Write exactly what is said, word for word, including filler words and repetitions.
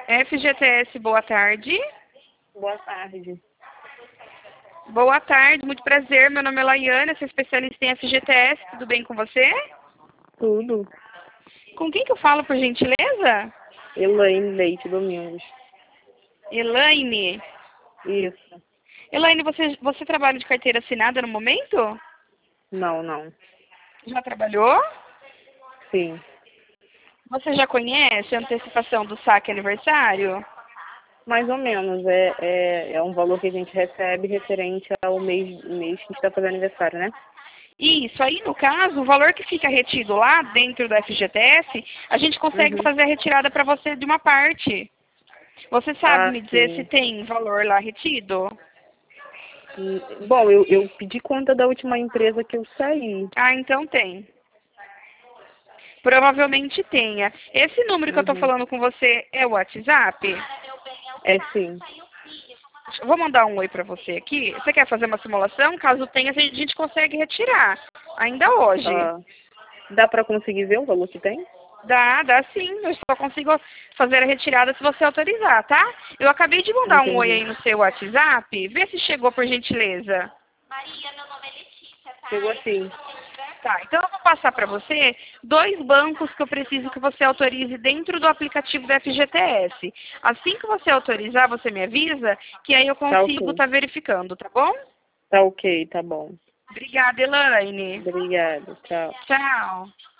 F G T S, boa tarde. Boa tarde. Boa tarde, muito prazer. Meu nome é Laiane, sou especialista em F G T S. Tudo bem com você? Tudo. Com quem que eu falo, por gentileza? Elaine Leite Domingos. Elaine. Isso. Elaine, você, você trabalha de carteira assinada no momento? Não, não. Já trabalhou? Sim. Você já conhece a antecipação do saque aniversário? Mais ou menos. É, é, é um valor que a gente recebe referente ao mês, mês que a gente está fazendo aniversário, né? Isso, aí no caso, o valor que fica retido lá dentro do F G T S, a gente consegue Uhum. fazer a retirada para você de uma parte. Você sabe Ah, me dizer se sim. tem valor lá retido? Hum, Bom, eu, eu pedi conta da última empresa que eu saí. Ah, então tem. Provavelmente tenha. Esse número que eu estou Uhum. falando com você é o WhatsApp? É sim. Eu vou mandar um oi para você aqui. Você quer fazer uma simulação? Caso tenha, a gente consegue retirar. Ainda hoje. Ah, dá para conseguir ver o valor que tem? Dá, dá sim. Eu só consigo fazer a retirada se você autorizar, tá? Eu acabei de mandar um oi Entendi. aí no seu WhatsApp. Vê se chegou por gentileza. Chegou assim. Tá, então eu vou passar para você dois bancos que eu preciso que você autorize dentro do aplicativo da F G T S. Assim que você autorizar, você me avisa, que aí eu Tá consigo ok. estar verificando, tá bom? Tá ok, tá bom. Obrigada, Elaine. Obrigada. Tchau. Tchau.